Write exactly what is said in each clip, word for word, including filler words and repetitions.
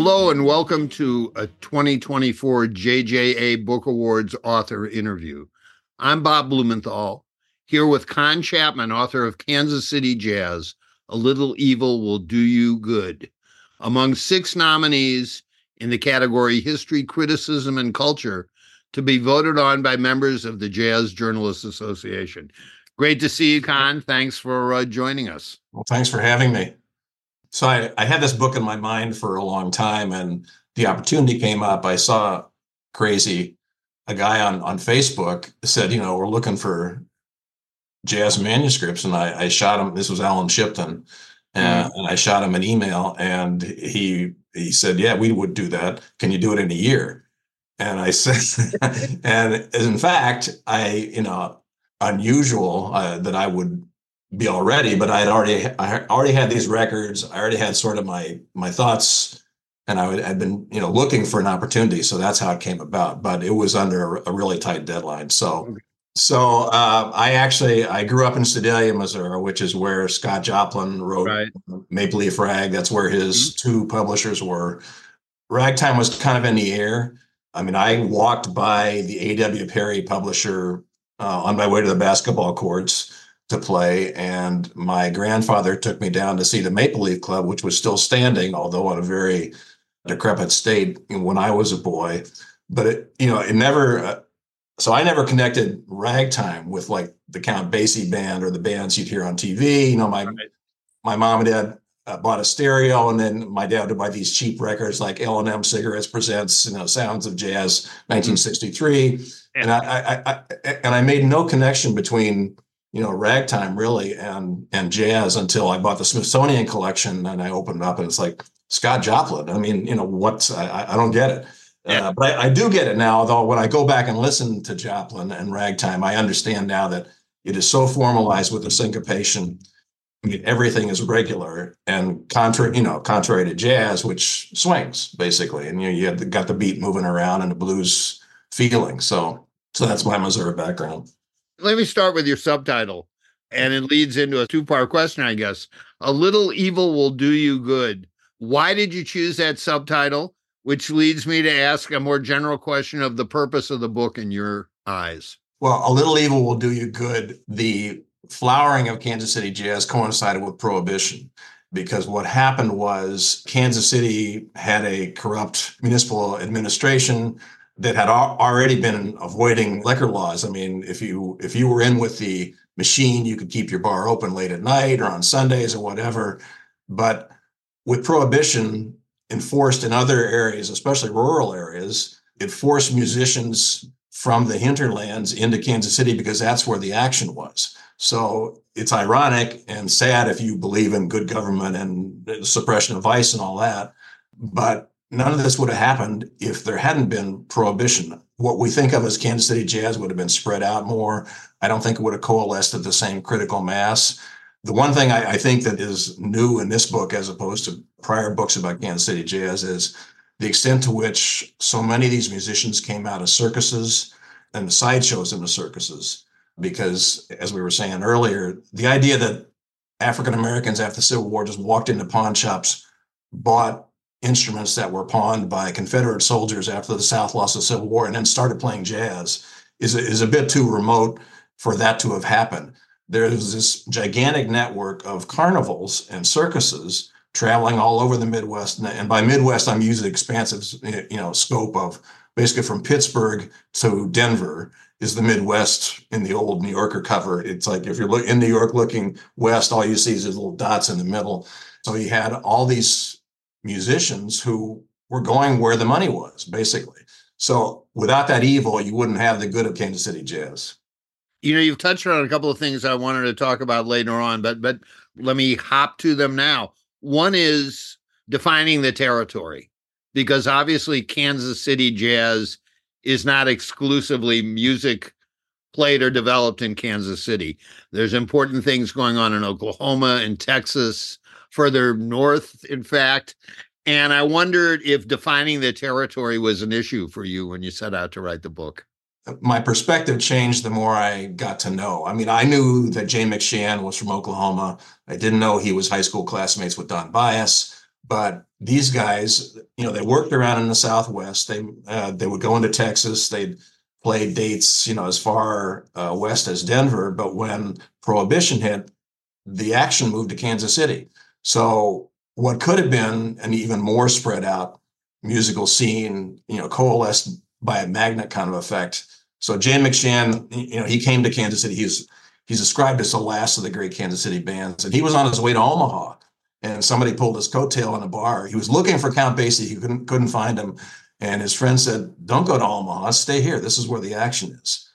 Hello and welcome to a twenty twenty-four J J A Book Awards author interview. I'm Bob Blumenthal, here with Con Chapman, author of Kansas City Jazz, A Little Evil Will Do You Good, among six nominees in the category History, Criticism, and Culture, to be voted on by members of the Jazz Journalists Association. Great to see you, Con. Thanks for uh, joining us. Well, thanks for having me. So I, I had this book in my mind for a long time, and the opportunity came up. I saw crazy, a guy on, on Facebook said, you know, we're looking for jazz manuscripts. And I, I shot him. This was Alan Shipton. And, mm-hmm. and I shot him an email, and he he said, yeah, we would do that. Can you do it in a year? And I said, and in fact, I, you know, unusual uh, that I would be all ready, but I had already I already had these records. I already had sort of my my thoughts, and I had been you know looking for an opportunity. So that's how it came about. But it was under a really tight deadline. So okay. so uh, I actually I grew up in Sedalia, Missouri, which is where Scott Joplin wrote right. Maple Leaf Rag. That's where his mm-hmm. two publishers were. Ragtime was kind of in the air. I mean, I walked by the A W Perry publisher uh, on my way to the basketball courts to play, and my grandfather took me down to see the Maple Leaf Club, which was still standing, although in a very decrepit state when I was a boy. But it, you know, it never. Uh, so I never connected ragtime with like the Count Basie band or the bands you'd hear on T V. You know, my right. my mom and dad uh, bought a stereo, and then my dad would buy these cheap records like L and M Cigarettes presents, you know, Sounds of Jazz, nineteen sixty-three, mm-hmm. and I, I, I and I made no connection between you know, ragtime really and and jazz until I bought the Smithsonian collection, and I opened it up and it's like Scott Joplin. I mean, you know, what's I, I don't get it. Yeah. Uh, but I, I do get it now, though. When I go back and listen to Joplin and ragtime, I understand now that it is so formalized with the syncopation. I mean, everything is regular and contrary, you know, contrary to jazz, which swings basically. And you know, you have the, got the beat moving around and the blues feeling. So, so that's my Missouri background. Let me start with your subtitle, and it leads into a two-part question, I guess. A Little Evil Will Do You Good. Why did you choose that subtitle? Which leads me to ask a more general question of the purpose of the book in your eyes. Well, A Little Evil Will Do You Good. The flowering of Kansas City jazz coincided with Prohibition, because what happened was Kansas City had a corrupt municipal administration that had already been avoiding liquor laws. I mean, if you if you were in with the machine, you could keep your bar open late at night or on Sundays or whatever. But with Prohibition enforced in other areas, especially rural areas, it forced musicians from the hinterlands into Kansas City because that's where the action was. So it's ironic and sad if you believe in good government and suppression of vice and all that. But none of this would have happened if there hadn't been Prohibition. What we think of as Kansas City jazz would have been spread out more. I don't think it would have coalesced at the same critical mass. The one thing I, I think that is new in this book, as opposed to prior books about Kansas City jazz, is the extent to which so many of these musicians came out of circuses and the sideshows in the circuses. Because, as we were saying earlier, the idea that African Americans after the Civil War just walked into pawn shops, bought instruments that were pawned by Confederate soldiers after the South lost the Civil War, and then started playing jazz is a, is a bit too remote for that to have happened. There's this gigantic network of carnivals and circuses traveling all over the Midwest. And by Midwest, I'm using the expansive, you know, scope of basically from Pittsburgh to Denver is the Midwest in the old New Yorker cover. It's like if you're look, in New York looking west, all you see is these little dots in the middle. So you had all these musicians who were going where the money was, basically. So without that evil, you wouldn't have the good of Kansas City jazz. You know, you've touched on a couple of things I wanted to talk about later on, but but let me hop to them now. One is defining the territory, because obviously Kansas City jazz is not exclusively music played or developed in Kansas City. There's important things going on in Oklahoma and Texas, further north, in fact. And I wondered if defining the territory was an issue for you when you set out to write the book. My perspective changed the more I got to know. I mean, I knew that Jay McShann was from Oklahoma. I didn't know he was high school classmates with Don Byas. But these guys, you know, they worked around in the Southwest. They uh, they would go into Texas. They'd play dates, you know, as far uh, west as Denver. But when Prohibition hit, the action moved to Kansas City. So what could have been an even more spread out musical scene, you know, coalesced by a magnet kind of effect. So Jane McShann, you know, he came to Kansas City. He's he's described as the last of the great Kansas City bands, and he was on his way to Omaha, and somebody pulled his coattail in a bar. He was looking for Count Basie. He couldn't couldn't find him, and his friend said, "Don't go to Omaha. Stay here. This is where the action is."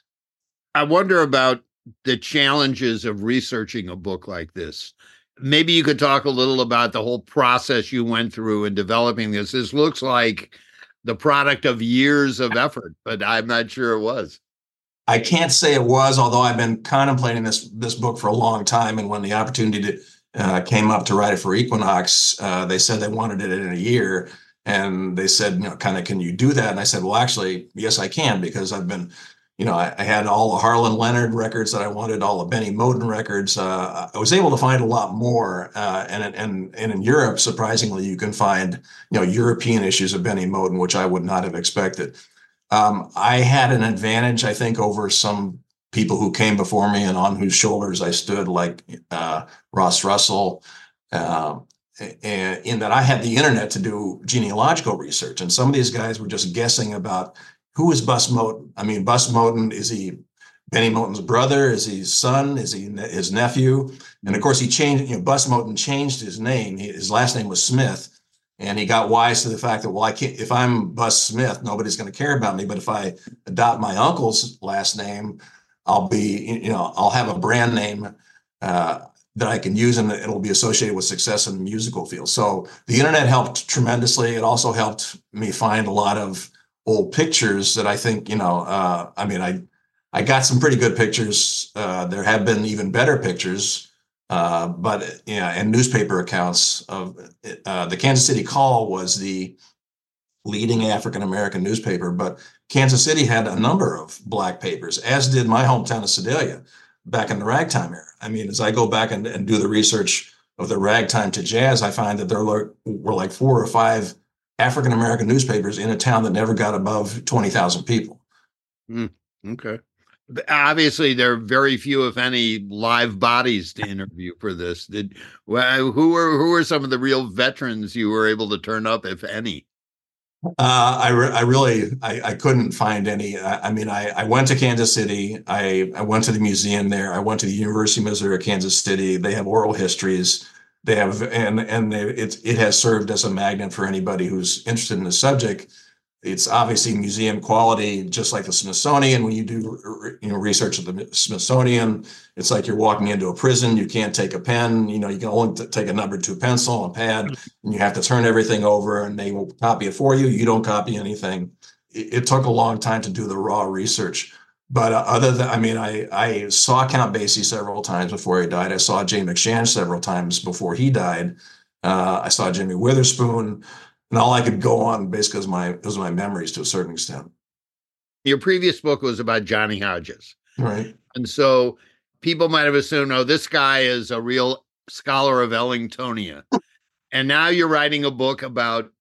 I wonder about the challenges of researching a book like this. Maybe you could talk a little about the whole process you went through in developing this. This looks like the product of years of effort, but I'm not sure it was. I can't say it was, although I've been contemplating this this book for a long time. And when the opportunity to, uh, came up to write it for Equinox, uh, they said they wanted it in a year. And they said, you know, kind of, can you do that? And I said, well, actually, yes, I can, because I've been, you know, I, I had all the Harlan Leonard records that I wanted, all the Benny Moten records. Uh, I was able to find a lot more. Uh, and, and, and in Europe, surprisingly, you can find, you know, European issues of Benny Moten, which I would not have expected. Um, I had an advantage, I think, over some people who came before me and on whose shoulders I stood, like uh, Ross Russell, uh, and in that I had the internet to do genealogical research. And some of these guys were just guessing about who is Bus Moten. I mean, Bus Moten, is he Benny Moten's brother? Is he his son? Is he his nephew? And of course, he changed, you know, Bus Moten changed his name. He, his last name was Smith. And he got wise to the fact that, well, I can't, if I'm Bus Smith, nobody's going to care about me. But if I adopt my uncle's last name, I'll be, you know, I'll have a brand name uh, that I can use, and it'll be associated with success in the musical field. So the internet helped tremendously. It also helped me find a lot of old pictures that I think, you know, uh, I mean, I, I got some pretty good pictures. Uh, there have been even better pictures. Uh, but yeah, and newspaper accounts of uh, the Kansas City Call was the leading African American newspaper, but Kansas City had a number of black papers, as did my hometown of Sedalia back in the ragtime era. I mean, as I go back and, and do the research of the ragtime to jazz, I find that there were like four or five African American newspapers in a town that never got above twenty thousand people. Mm, okay. Obviously, there are very few, if any, live bodies to interview for this. Did well, who were who were some of the real veterans you were able to turn up, if any? Uh, I, re- I really I, I couldn't find any. I, I mean, I, I went to Kansas City. I, I went to the museum there. I went to the University of Missouri Kansas City. They have oral histories. They have and and they, it it has served as a magnet for anybody who's interested in the subject. It's obviously museum quality, just like the Smithsonian. When you do, you know, research at the Smithsonian, it's like you're walking into a prison. You can't take a pen. You know, you can only t- take a number two pencil and pad, and you have to turn everything over, and they will copy it for you. You don't copy anything. It, it took a long time to do the raw research. But uh, other than, I mean, I I saw Count Basie several times before he died. I saw Jane McShann several times before he died. Uh, I saw Jimmy Witherspoon. And all I could go on basically was my was my memories to a certain extent. Your previous book was about Johnny Hodges. Right. And so people might have assumed, oh, this guy is a real scholar of Ellingtonia. And now you're writing a book about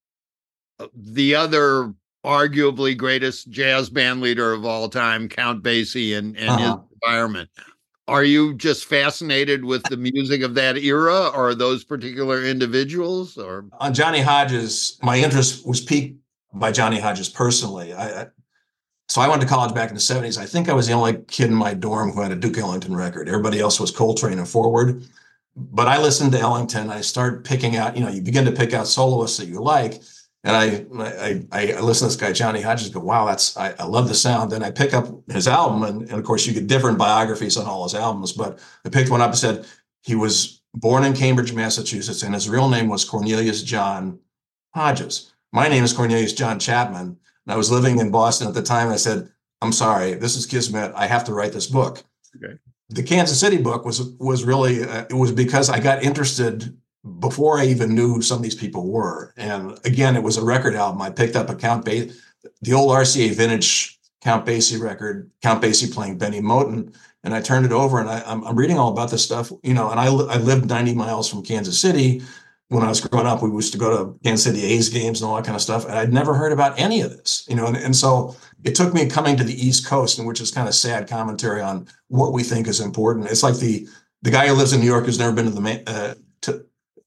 the other arguably greatest jazz band leader of all time, Count Basie, and, and uh-huh. his environment. Are you just fascinated with the music of that era, or those particular individuals? Or on Johnny Hodges, my interest was piqued by Johnny Hodges personally. I, I, so I went to college back in the seventies. I think I was the only kid in my dorm who had a Duke Ellington record. Everybody else was Coltrane and Forward. But I listened to Ellington. I started picking out, you know, you begin to pick out soloists that you like. And I, I, I listen to this guy, Johnny Hodges, and go, wow, that's, I, I love the sound. Then I pick up his album, and, and of course you get different biographies on all his albums, but I picked one up and said he was born in Cambridge, Massachusetts, and his real name was Cornelius John Hodges. My name is Cornelius John Chapman, and I was living in Boston at the time. I said, I'm sorry, this is Kismet. I have to write this book. Okay. The Kansas City book was, was really, uh, it was because I got interested before I even knew who some of these people were. And again, it was a record album. I picked up a Count Basie, the old R C A vintage Count Basie record, Count Basie playing Benny Moten. And I turned it over, and I, I'm, I'm reading all about this stuff, you know, and I, I lived ninety miles from Kansas City. when I was growing up, we used to go to Kansas City A's games and all that kind of stuff. And I'd never heard about any of this, you know, and, and so it took me coming to the East Coast, and which is kind of sad commentary on what we think is important. It's like the, the guy who lives in New York who's never been to the, uh, to,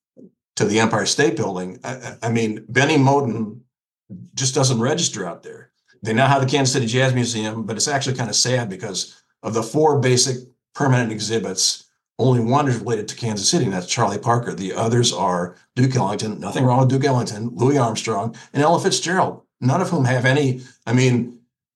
to the Empire State Building. I, I mean, Benny Moten just doesn't register out there. They now have the Kansas City Jazz Museum, but it's actually kind of sad because of the four basic permanent exhibits, only one is related to Kansas City, and that's Charlie Parker. The others are Duke Ellington, nothing wrong with Duke Ellington, Louis Armstrong, and Ella Fitzgerald, none of whom have any, I mean,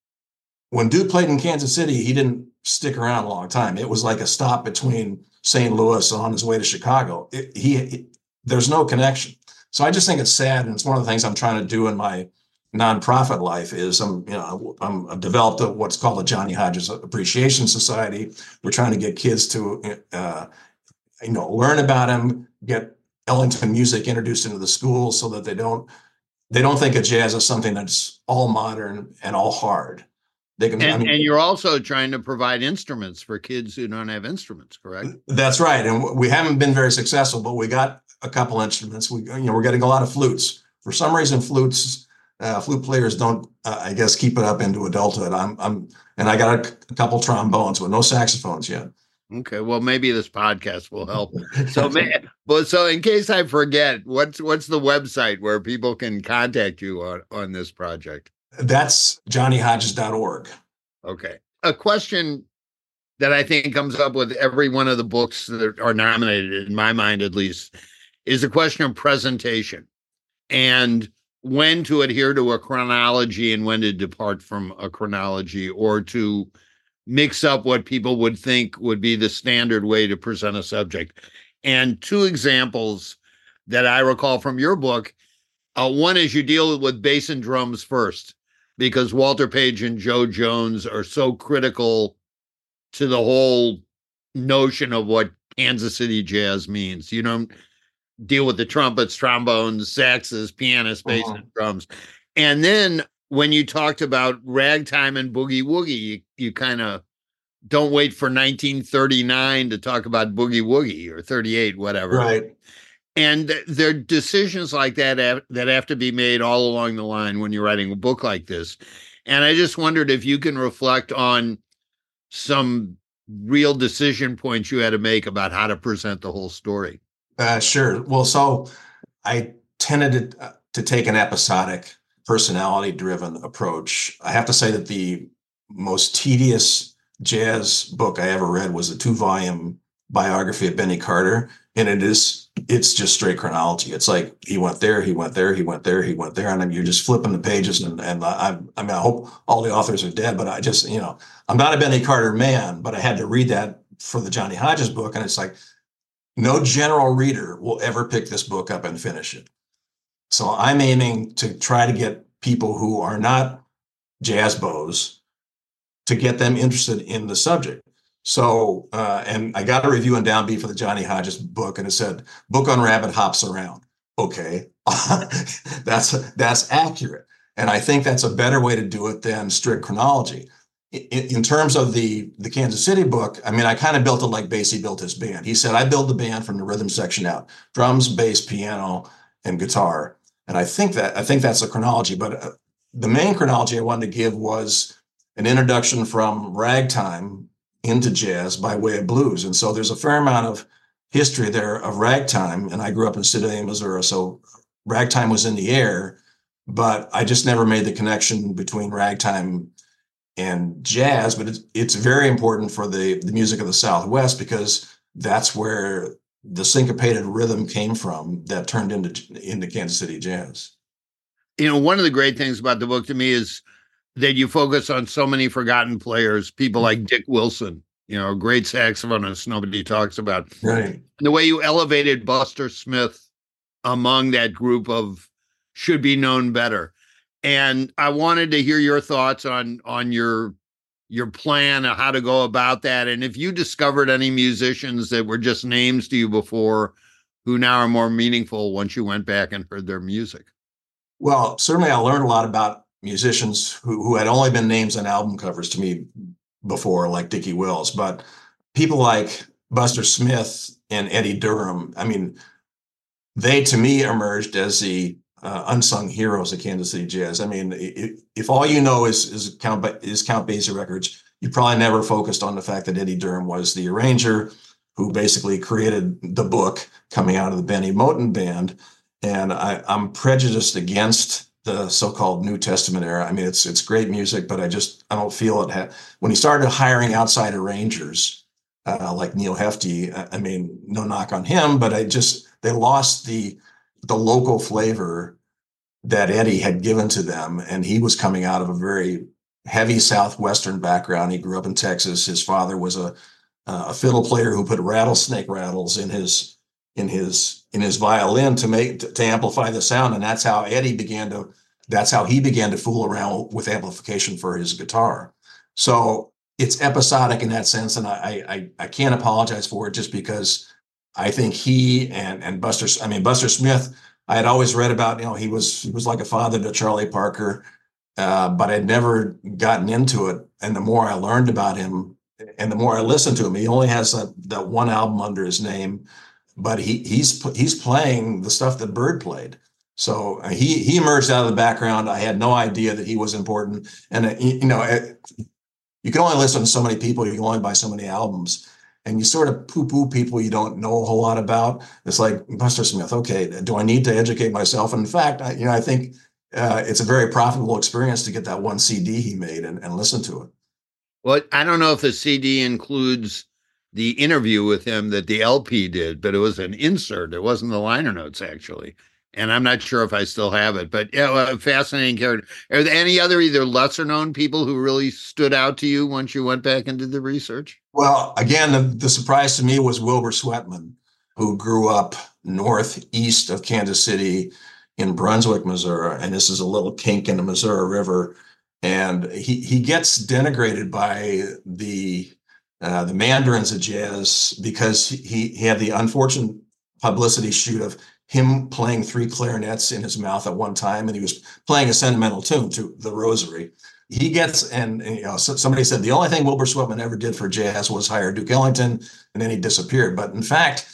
when Duke played in Kansas City, he didn't stick around a long time. It was like a stop between Saint Louis on his way to Chicago. It, he, it, there's no connection. So I just think it's sad, and it's one of the things I'm trying to do in my nonprofit life is I'm, you know, I'm I've developed a, what's called a Johnny Hodges Appreciation Society. We're trying to get kids to, uh, you know, learn about him, get Ellington music introduced into the schools so that they don't, they don't think of jazz as something that's all modern and all hard. They can, and, I mean, and you're also trying to provide instruments for kids who don't have instruments, correct? That's right. And we haven't been very successful, but we got a couple instruments. We, you know, we're getting a lot of flutes. For some reason, flutes, Uh, flute players don't, uh, I guess, keep it up into adulthood. I'm, I'm, and I got a, a couple trombones, but no saxophones yet. Okay, well, maybe this podcast will help. So, man, but so in case I forget, what's what's the website where people can contact you on on this project? That's johnny hodges dot org. Okay, a question that I think comes up with every one of the books that are nominated, in my mind at least, is a question of presentation and when to adhere to a chronology and when to depart from a chronology, or to mix up what people would think would be the standard way to present a subject. And two examples that I recall from your book, uh, one is you deal with bass and drums first, because Walter Page and Joe Jones are so critical to the whole notion of what Kansas City jazz means. You don't deal with the trumpets, trombones, saxes, pianists, bass, uh-huh. and drums. And then when you talked about ragtime and boogie woogie, you, you kind of don't wait for nineteen thirty-nine to talk about boogie woogie, or thirty-eight, whatever. Right. And th- there are decisions like that have, that have to be made all along the line when you're writing a book like this. And I just wondered if you can reflect on some real decision points you had to make about how to present the whole story. Uh, sure. Well, so I tended to, uh, to take an episodic, personality-driven approach. I have to say that the most tedious jazz book I ever read was a two-volume biography of Benny Carter, and it is it's just straight chronology. It's like he went there, he went there, he went there, he went there, and I mean, you're just flipping the pages. And and I, I mean, I hope all the authors are dead, but I just, you know, I'm not a Benny Carter man, but I had to read that for the Johnny Hodges book, and it's like, no general reader will ever pick this book up and finish it. So I'm aiming to try to get people who are not jazz bows to get them interested in the subject. So, uh, and I got a review in Downbeat for the Johnny Hodges book, and it said, book on rabbit hops around. Okay, that's, that's accurate. And I think that's a better way to do it than strict chronology. In, in terms of the, the Kansas City book, I mean, I kind of built it like Basie built his band. He said, I build the band from the rhythm section out, drums, bass, piano, and guitar. And I think that, I think that's a chronology, but uh, the main chronology I wanted to give was an introduction from ragtime into jazz by way of blues. And so there's a fair amount of history there of ragtime. And I grew up in Sedalia, Missouri, so ragtime was in the air, but I just never made the connection between ragtime and jazz. But it's, it's very important for the, the music of the Southwest, because that's where the syncopated rhythm came from that turned into, into Kansas City jazz. You know, one of the great things about the book to me is that you focus on so many forgotten players, people like Dick Wilson, you know, a great saxophonist nobody talks about. Right. The way you elevated Buster Smith among that group of should be known better. And I wanted to hear your thoughts on, on your, your plan of how to go about that. And if you discovered any musicians that were just names to you before who now are more meaningful once you went back and heard their music. Well, certainly I learned a lot about musicians who, who had only been names on album covers to me before, like Dickie Wills, but people like Buster Smith and Eddie Durham. I mean, they to me emerged as the uh, unsung heroes of Kansas City Jazz. I mean, if, if all you know is is Count is Count Basie records, you probably never focused on the fact that Eddie Durham was the arranger who basically created the book coming out of the Benny Moten band. And I, I'm prejudiced against the so-called New Testament era. I mean, it's it's great music, but I just I don't feel it had when he started hiring outside arrangers uh, like Neil Hefti. I mean, no knock on him, but I just they lost the the local flavor that Eddie had given to them, and he was coming out of a very heavy Southwestern background. He grew up in Texas. His father was a a fiddle player who put rattlesnake rattles in his in his in his violin to make to, to amplify the sound, and that's how Eddie began to that's how he began to fool around with amplification for his guitar. So it's episodic in that sense, and I I I can't apologize for it just because I think he and and Buster I mean Buster Smith, I had always read about, you know, he was he was like a father to Charlie Parker, uh, but I'd never gotten into it. And the more I learned about him, and the more I listened to him, he only has that, that one album under his name, but he he's he's playing the stuff that Bird played. So uh, he he emerged out of the background. I had no idea that he was important, and uh, you, you know, it, you can only listen to so many people. You can only buy so many albums, and you sort of poo-poo people you don't know a whole lot about. It's like Buster Smith. Okay, do I need to educate myself? And in fact, I, you know, I think uh, it's a very profitable experience to get that one C D he made and, and listen to it. Well, I don't know if the C D includes the interview with him that the L P did, but it was an insert. It wasn't the liner notes, actually. And I'm not sure if I still have it, but yeah, well, fascinating character. Are there any other either lesser known people who really stood out to you once you went back and did the research? Well, again, the, the surprise to me was Wilbur Sweatman, who grew up northeast of Kansas City in Brunswick, Missouri. And this is a little kink in the Missouri River. And he, he gets denigrated by the uh, the mandarins of jazz because he, he had the unfortunate publicity shoot of him playing three clarinets in his mouth at one time, and he was playing a sentimental tune to the Rosary. He gets, and, and you know, so somebody said the only thing Wilbur Sweatman ever did for jazz was hire Duke Ellington, and then he disappeared. But in fact,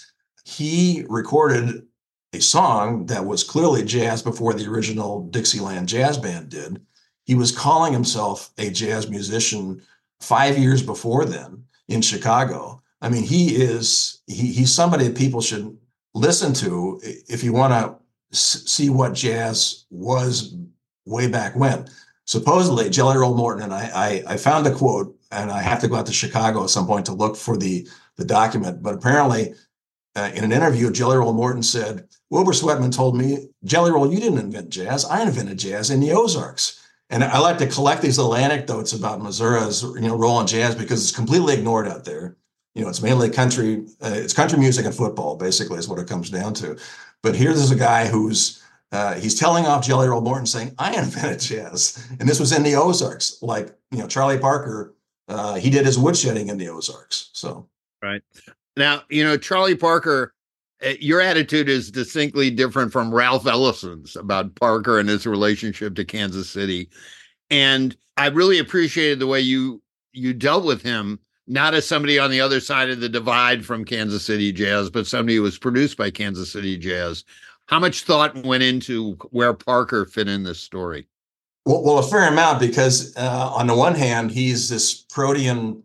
he recorded a song that was clearly jazz before the original Dixieland Jazz Band did. He was calling himself a jazz musician five years before then in Chicago. I mean, he is, he, he's somebody that people should listen to if you want to s- see what jazz was way back when. Supposedly, Jelly Roll Morton, and I, I, I found a quote, and I have to go out to Chicago at some point to look for the, the document, but apparently uh, in an interview, Jelly Roll Morton said, Wilbur Sweatman told me, Jelly Roll, you didn't invent jazz. I invented jazz in the Ozarks. And I like to collect these little anecdotes about Missouri's, you know, role in jazz because it's completely ignored out there. You know, it's mainly country, uh, it's country music and football, basically, is what it comes down to. But here's a guy who's, uh, he's telling off Jelly Roll Morton saying, I invented jazz. And this was in the Ozarks. Like, you know, Charlie Parker, uh, he did his woodshedding in the Ozarks. So. Right. Now, you know, Charlie Parker, uh, your attitude is distinctly different from Ralph Ellison's about Parker and his relationship to Kansas City. And I really appreciated the way you you dealt with him, not as somebody on the other side of the divide from Kansas City Jazz, but somebody who was produced by Kansas City Jazz. How much thought went into where Parker fit in this story? Well, well a fair amount, because uh, on the one hand, he's this protean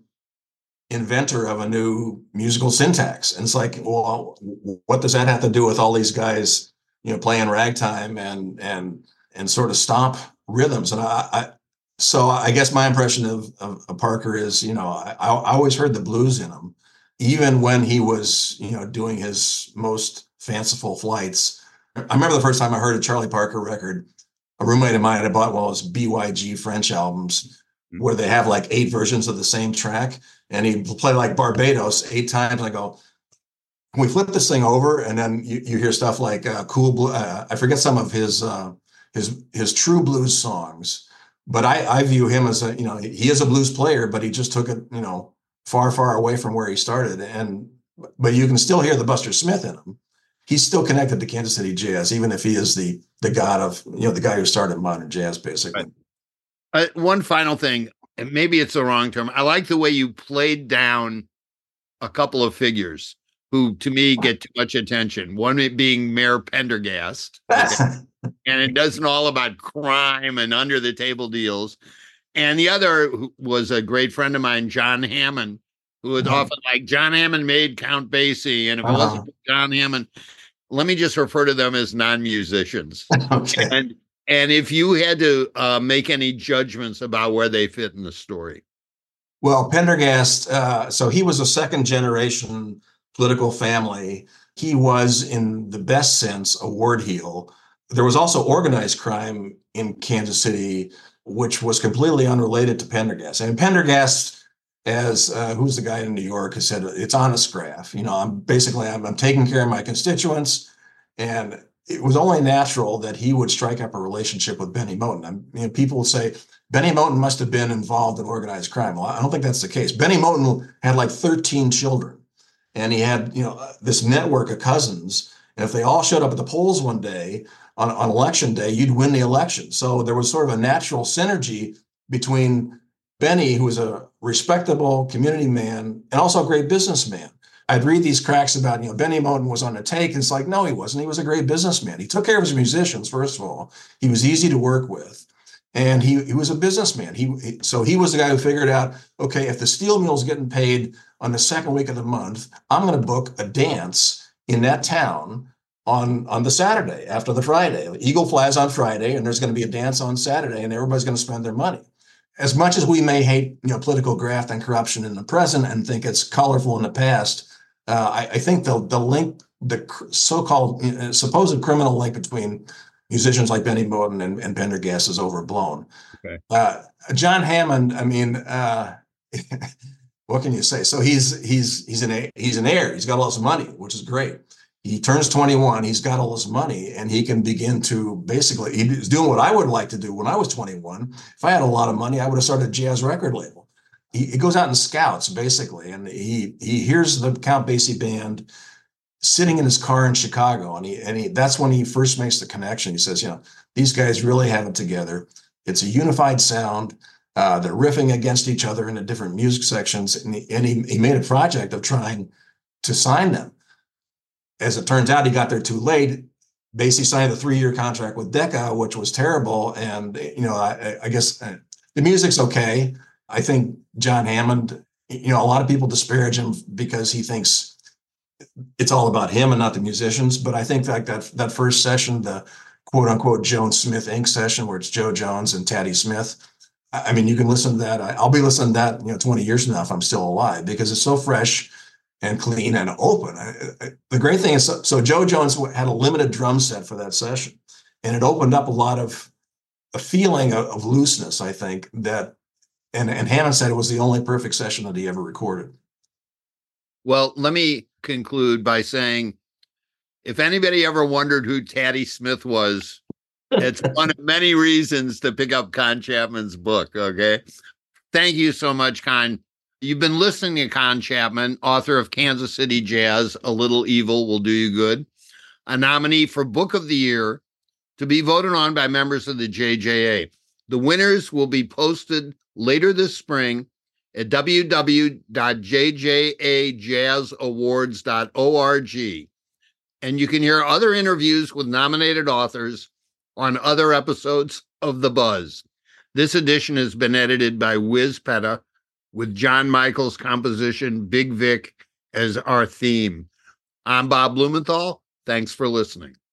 inventor of a new musical syntax. And it's like, well, what does that have to do with all these guys, you know, playing ragtime and and and sort of stomp rhythms? And I, I so I guess my impression of, of, of Parker is, you know, I, I always heard the blues in him, even when he was, you know, doing his most fanciful flights. I remember the first time I heard a Charlie Parker record, a roommate of mine had bought one of those B Y G French albums where they have like eight versions of the same track, and he play like Barbados eight times. I go, can we flip this thing over? And then you, you hear stuff like uh, Cool Blue. Uh, I forget some of his uh, his his true blues songs, but I, I view him as a, you know, he is a blues player, but he just took it, you know, far, far away from where he started. And but you can still hear the Buster Smith in him. He's still connected to Kansas City Jazz, even if he is the the god of, you know, the guy who started modern jazz, basically. Right. Uh, one final thing, and maybe it's the wrong term. I like the way you played down a couple of figures. who to me get too much attention. One being Mayor Pendergast. Okay? And it doesn't all about crime and under the table deals. And the other was a great friend of mine, John Hammond, who was uh-huh. often like, John Hammond made Count Basie. And if uh-huh. it wasn't John Hammond, let me just refer to them as non-musicians. Okay. And and if you had to uh, make any judgments about where they fit in the story. Well, Pendergast, uh, so he was a second generation political family. He was, in the best sense, a ward heel. There was also organized crime in Kansas City, which was completely unrelated to Pendergast. And Pendergast, as uh, who's the guy in New York, has said, it's honest graft. You know, I'm basically, I'm, I'm taking care of my constituents. And it was only natural that he would strike up a relationship with Benny Moten. I mean, you know, people will say, Benny Moten must have been involved in organized crime. Well, I don't think that's the case. Benny Moten had like thirteen children, and he had, you know, this network of cousins. And if they all showed up at the polls one day on, on election day, you'd win the election. So there was sort of a natural synergy between Benny, who was a respectable community man and also a great businessman. I'd read these cracks about, you know, Benny Moten was on the take. And it's like, no, he wasn't. He was a great businessman. He took care of his musicians, first of all. He was easy to work with. And he, he was a businessman. He, he so he was the guy who figured out, okay, if the steel mill's getting paid on the second week of the month, I'm going to book a dance in that town on, on the Saturday after the Friday. Eagle flies on Friday, and there's going to be a dance on Saturday, and everybody's going to spend their money. As much as we may hate, you know, political graft and corruption in the present and think it's colorful in the past, uh, I, I think the the link, the so-called uh, supposed criminal link between musicians like Benny Moten and, and Pendergast is overblown. Okay. Uh, John Hammond, I mean, uh, what can you say? So he's he's he's an he's an heir. He's got lots of money, which is great. He turns twenty-one. He's got all this money, and he can begin to basically. He's doing what I would like to do when I was twenty-one. If I had a lot of money, I would have started a jazz record label. He, he goes out and scouts basically, and he he hears the Count Basie band sitting in his car in Chicago, and he and he that's when he first makes the connection. He says, you know, these guys really have it together. It's a unified sound. Uh, they're riffing against each other in the different music sections, and he, and he he made a project of trying to sign them. As it turns out, he got there too late. Basie signed a three-year contract with Decca, which was terrible. And, you know, I, I guess uh, the music's okay. I think John Hammond, you know, a lot of people disparage him because he thinks it's all about him and not the musicians. But I think that that, that first session, the quote-unquote Jones Smith Incorporated session, where it's Joe Jones and Taddy Smith, I, I mean, you can listen to that. I, I'll be listening to that, you know, twenty years from now if I'm still alive, because it's so fresh and clean and open. I, I, the great thing is, so, so Joe Jones had a limited drum set for that session, and it opened up a lot of a feeling of, of looseness, I think, that, and, and Hammond said it was the only perfect session that he ever recorded. Well, let me conclude by saying, if anybody ever wondered who Taddy Smith was, it's one of many reasons to pick up Con Chapman's book, okay? Thank you so much, Con. You've been listening to Con Chapman, author of Kansas City Jazz, A Little Evil Will Do You Good, a nominee for Book of the Year to be voted on by members of the J J A. The winners will be posted later this spring at w w w dot j j a jazz awards dot org. And you can hear other interviews with nominated authors on other episodes of The Buzz. This edition has been edited by Wiz Petta, with John Michael's composition, Big Vic, as our theme. I'm Bob Blumenthal. Thanks for listening.